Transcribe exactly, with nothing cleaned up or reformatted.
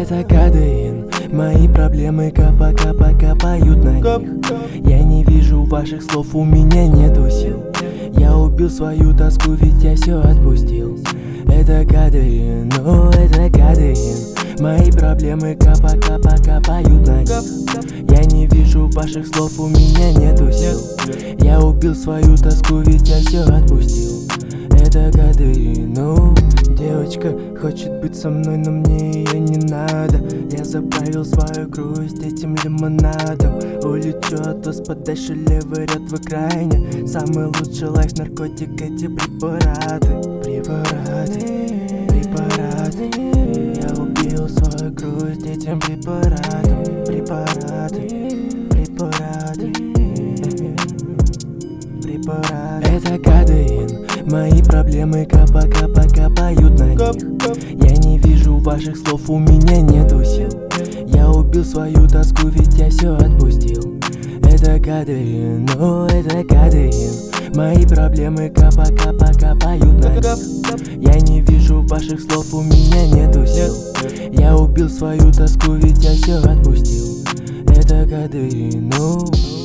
Это кадеин, мои проблемы капа-капа капают на них. Я не вижу ваших слов, у меня нету сил. Я убил свою тоску, ведь я все отпустил. Это кадеин, о, это кадеин. Мои проблемы капа-капа капают на них. Я не вижу ваших слов, у меня нету сил. Я убил свою тоску, ведь я все отпустил. Это кадеин, ну, девочка хочет быть со мной, но мне ее не надо. Я заправил свою грусть этим лимонадом. Улечу от вас подальше, левый ряд в экране. Самый лучший лайф, наркотик, эти препараты. Препараты, препараты. Я убил свою грусть этим препаратом. Препараты, препараты, препараты. Это кадеин, мои проблемы капа-капа капают на них. Я не вижу ваших слов, у меня нету сил. Я убил свою тоску, ведь я все отпустил. Это кадеин, о, это кадеин. Мои проблемы капа-капа капают на них. Я не вижу ваших слов, у меня нету сил. Я убил свою тоску, ведь я все отпустил. Это кадеин, ну.